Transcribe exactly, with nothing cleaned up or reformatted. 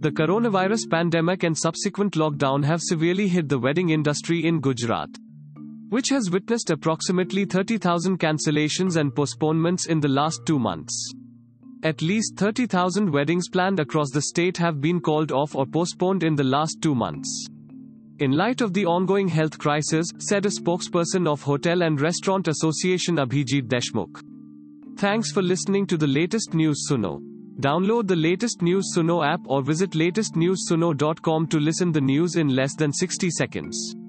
The coronavirus pandemic and subsequent lockdown have severely hit the wedding industry in Gujarat, which has witnessed approximately thirty thousand cancellations and postponements in the last two months. At least thirty thousand weddings planned across the state have been called off or postponed in the last two months. In light of the ongoing health crisis, said a spokesperson of Hotel and Restaurant Association Abhijit Deshmukh. Thanks for listening to the latest News Suno. Download the latest News Suno app or visit latest news suno dot com to listen the news in less than sixty seconds.